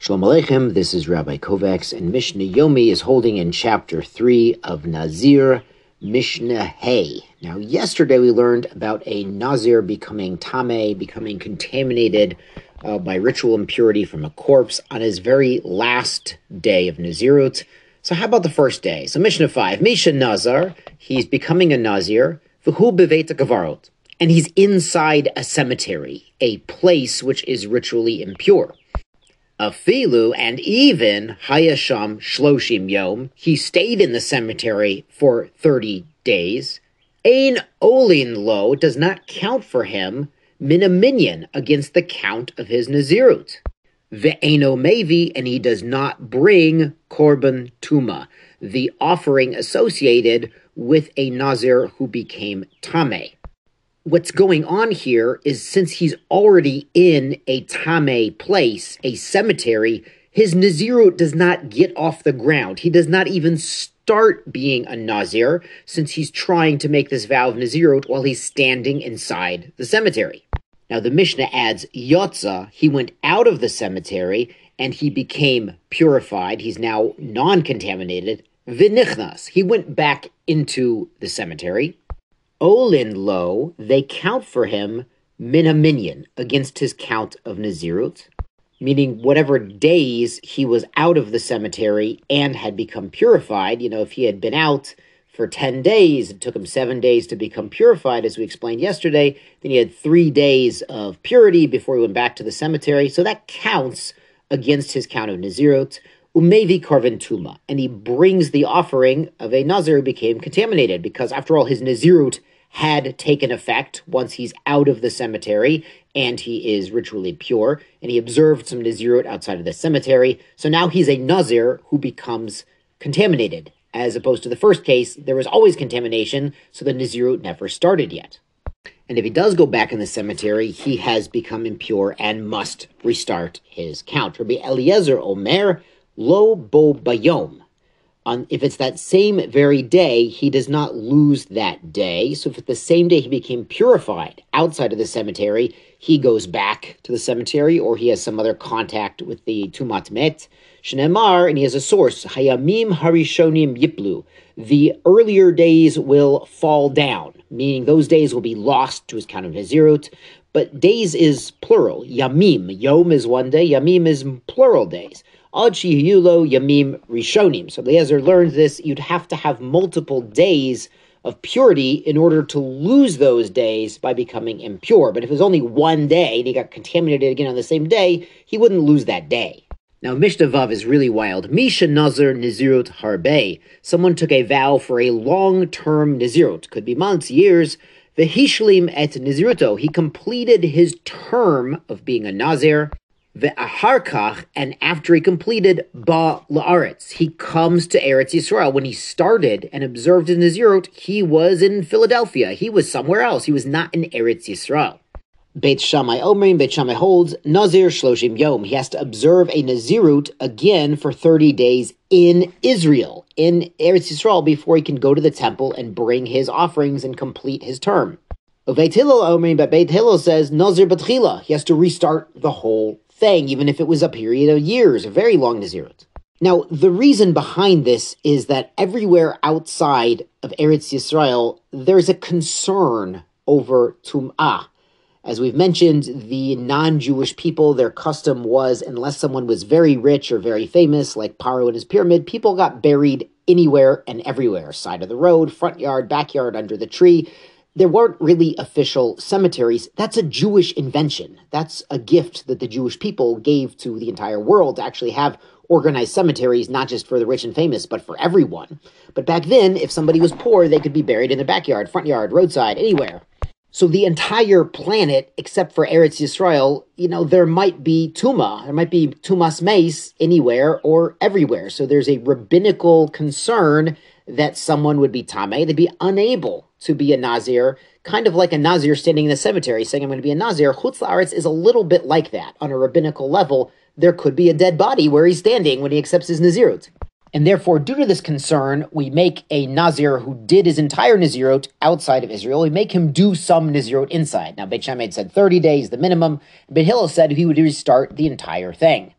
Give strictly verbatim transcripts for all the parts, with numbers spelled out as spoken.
Shalom Aleichem, this is Rabbi Kovacs, and Mishnah Yomi is holding in chapter three of Nazir, Mishnah Hay. Now, yesterday we learned about a Nazir becoming Tameh, becoming contaminated uh, by ritual impurity from a corpse on his very last day of Nazirut. So how about the first day? So Mishnah five, Misha Nazar, he's becoming a Nazir, V'hu beveit hakavarot, and he's inside a cemetery, a place which is ritually impure. Afilu, and even Hayasham Shloshim Yom, he stayed in the cemetery for thirty days. Ein Olin Lo does not count for him min a minyan against the count of his Nazirut. Ve'eno Mevi, and he does not bring Korban Tuma, the offering associated with a Nazir who became Tameh. What's going on here is, since he's already in a Tameh place, a cemetery, his Nazirut does not get off the ground. He does not even start being a Nazir, since he's trying to make this vow of Nazirut while he's standing inside the cemetery. Now the Mishnah adds, Yotza, he went out of the cemetery and he became purified. He's now non-contaminated. V'nichnas, he went back into the cemetery. Olin Lo, they count for him min a minyan against his count of Nazirut, meaning whatever days he was out of the cemetery and had become purified. You know, if he had been out for ten days, it took him seven days to become purified, as we explained yesterday, then he had three days of purity before he went back to the cemetery, so that counts against his count of Nazirut. Umevi Korban Tuma, and he brings the offering of a Nazir who became contaminated, because after all, his Nazirut had taken effect once he's out of the cemetery and he is ritually pure, and he observed some Nazirut outside of the cemetery, so now he's a Nazir who becomes contaminated, as opposed to the first case, there was always contamination, so the Nazirut never started yet. And if he does go back in the cemetery, he has become impure and must restart his count. Rabbi Eliezer Omer, Lo bo bayom. On, if it's that same very day, he does not lose that day. So if it's the same day he became purified outside of the cemetery, he goes back to the cemetery, or he has some other contact with the Tumat Met. Shneimar, and he has a source, Hayamim Harishonim Yiplu. The earlier days will fall down, meaning those days will be lost to his count of Nazirut. But days is plural. Yamim. Yom is one day. Yamim is plural days. Ad shehiyulo yamim rishonim. So Eliezer learns this. You'd have to have multiple days of purity in order to lose those days by becoming impure. But if it was only one day and he got contaminated again on the same day, he wouldn't lose that day. Now, Mishnah Vav is really wild. Misha Nazir Nazirut Harbe. Someone took a vow for a long-term Nazirut. Could be months, years. V'hishlim et Naziruto. He completed his term of being a Nazir. Ve'aharkach, and after he completed ba la'aretz, he comes to Eretz Yisrael. When he started and observed his Nazirut, he was in Philadelphia. He was somewhere else. He was not in Eretz Yisrael. Beit Shammai Omrim, Beit Shammai holds, Nazir Shloshim Yom. He has to observe a Nazirut again for thirty days in Israel, in Eretz Yisrael, before he can go to the temple and bring his offerings and complete his term. Beit Hillel Omrim, but Beit Hillel says, Nazir Batchila. He has to restart the whole thing, even if it was a period of years, a very long Nazirut. Now, the reason behind this is that everywhere outside of Eretz Yisrael, there's a concern over Tum'ah. As we've mentioned, the non-Jewish people, their custom was, unless someone was very rich or very famous, like Paro and his pyramid, people got buried anywhere and everywhere. Side of the road, front yard, backyard, under the tree. There weren't really official cemeteries. That's a Jewish invention. That's a gift that the Jewish people gave to the entire world, to actually have organized cemeteries, not just for the rich and famous, but for everyone. But back then, if somebody was poor, they could be buried in the backyard, front yard, roadside, anywhere. So the entire planet, except for Eretz Yisrael, you know, there might be Tuma, there might be Tumas Meis anywhere or everywhere. So there's a rabbinical concern that someone would be Tameh, they'd be unable to be a Nazir, kind of like a Nazir standing in the cemetery saying, I'm going to be a Nazir. Chutz La'aretz is a little bit like that. On a rabbinical level, there could be a dead body where he's standing when he accepts his Nazirut. And therefore, due to this concern, we make a Nazir who did his entire Nazirut outside of Israel. We make him do some Nazirut inside. Now, Beit Shammai said thirty days, the minimum. Beit Hillel said he would restart the entire thing.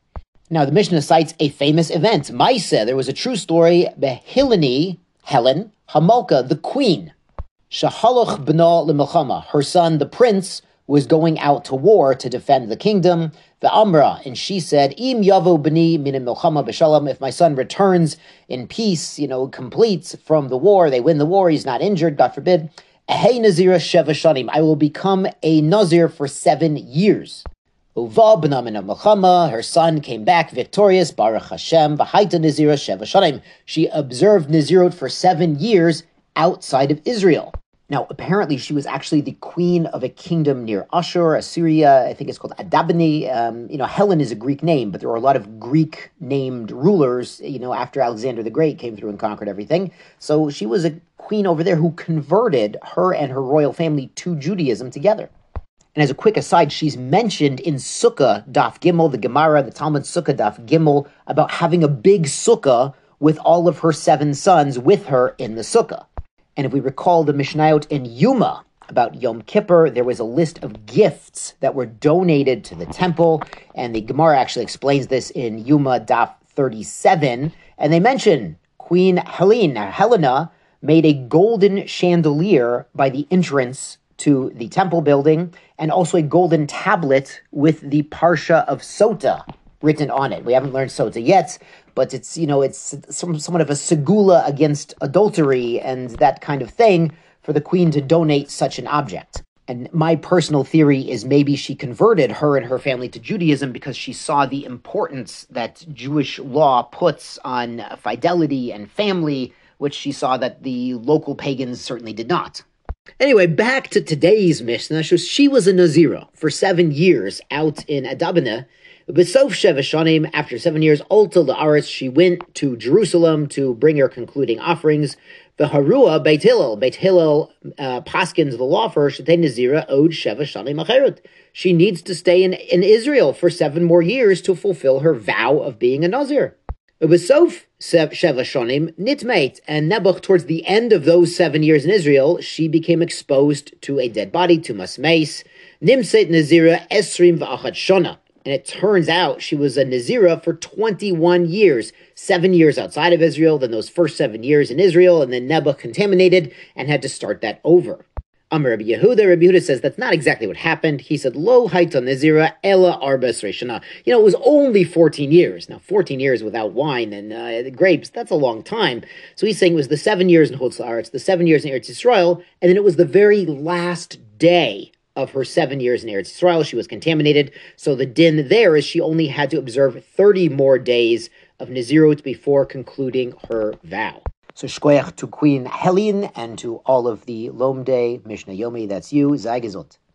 Now, the Mishnah cites a famous event. Maisa, there was a true story, Behilani, Helen, Hamalka, the queen. Shahaloch b'no l'milchama, her son, the prince, was going out to war to defend the kingdom. The Amra, and she said, Im yavo b'ni min milchama b'shalom, if my son returns in peace, you know, completes from the war, they win the war, he's not injured, God forbid, Ehei nazira sheva shanim, I will become a nazir for seven years. Uva b'na min milchama, her son came back victorious, Baruch Hashem, v'haita nazira sheva shanim. She observed nazirut for seven years outside of Israel. Now, apparently, she was actually the queen of a kingdom near Ashur, Assyria. I think it's called Adabani. Um, you know, Helen is a Greek name, but there were a lot of Greek-named rulers, you know, after Alexander the Great came through and conquered everything. So she was a queen over there who converted her and her royal family to Judaism together. And as a quick aside, she's mentioned in Sukkah, Daf Gimel, the Gemara, the Talmud Sukkah, Daf Gimel, about having a big Sukkah with all of her seven sons with her in the Sukkah. And if we recall the Mishnayot in Yuma about Yom Kippur, there was a list of gifts that were donated to the temple. And the Gemara actually explains this in Yuma Daf thirty-seven. And they mention Queen Helena, Helena made a golden chandelier by the entrance to the temple building, and also a golden tablet with the Parsha of Sota written on it. We haven't learned Sota yet, but it's, you know, it's some, somewhat of a segula against adultery and that kind of thing for the queen to donate such an object. And my personal theory is maybe she converted her and her family to Judaism because she saw the importance that Jewish law puts on fidelity and family, which she saw that the local pagans certainly did not. Anyway, back to today's Mishnah. She was a Nazira for seven years out in Adabana. B'sof sheva shanim, after seven years, Ulta la'aretz, she went to Jerusalem to bring her concluding offerings. The Harua Beit Hillel, Beit Hillel uh, paskins the law for her, Shetei Nazira od sheva shanim acherut. She needs to stay in, in Israel for seven more years to fulfill her vow of being a Nazir. B'sof sheva shanim nitmeit, and Nebuch, towards the end of those seven years in Israel, she became exposed to a dead body, to masmeis. Nimseit Nazira esrim v'achat shona. And it turns out she was a Nazira for twenty-one years, seven years outside of Israel, then those first seven years in Israel, and then Nebuch contaminated and had to start that over. Amar Rabbi Yehuda, Rabbi Yehuda says that's not exactly what happened. He said, Lo haita Nazira ela arba esrei shana. You know, it was only fourteen years. Now, fourteen years without wine and uh, grapes, that's a long time. So he's saying it was the seven years in Chutz La'aretz, the seven years in Eretz Yisrael, and then it was the very last day of her seven years in Eretz Yisrael. She was contaminated. So the din there is she only had to observe thirty more days of Nazirut before concluding her vow. So shkoyach to Queen Helene and to all of the Lomde Mishnah Yomi. That's you, Zai Gezot.